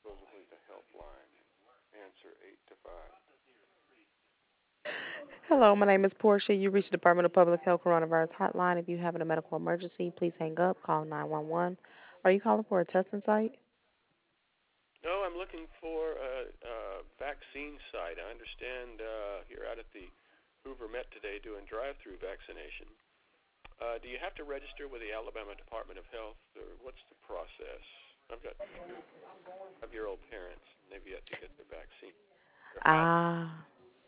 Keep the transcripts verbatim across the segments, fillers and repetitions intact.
supposedly the helpline. Answer eight to five. Hello, my name is Portia. You reached the Department of Public Health Coronavirus Hotline. If you have a medical emergency, please hang up. Call nine one one. Are you calling for a testing site? No, I'm looking for a, a vaccine site. I understand uh, you're out at the Hoover Met today doing drive-through vaccination. Uh, do you have to register with the Alabama Department of Health, or what's the process? I've got two five-year-old parents, and they've yet to get their vaccine. They're highly. Ah,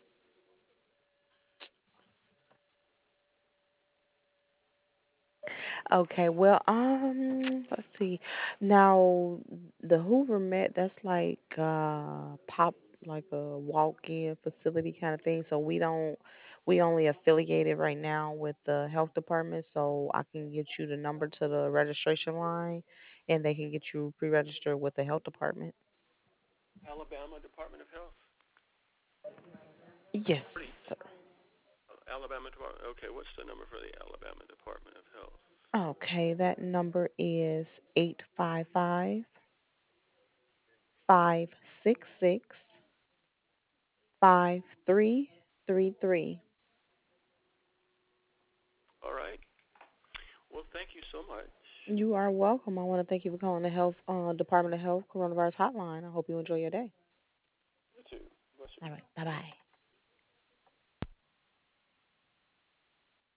okay. Well, um, let's see. Now, the Hoover Met, that's like uh pop like a walk-in facility kind of thing. So we don't we only affiliated right now with the health department, so I can get you the number to the registration line and they can get you pre-registered with the health department. Alabama Department of Health. Yes. Pretty. Uh, Alabama Department. Okay, what's the number for the Alabama Department of Health? Okay, that number is eight five five, five six six, five three three three. All right. Well, thank you so much. You are welcome. I want to thank you for calling the Health uh, Department of Health Coronavirus Hotline. I hope you enjoy your day. You too. Bless you. All right. Bye bye.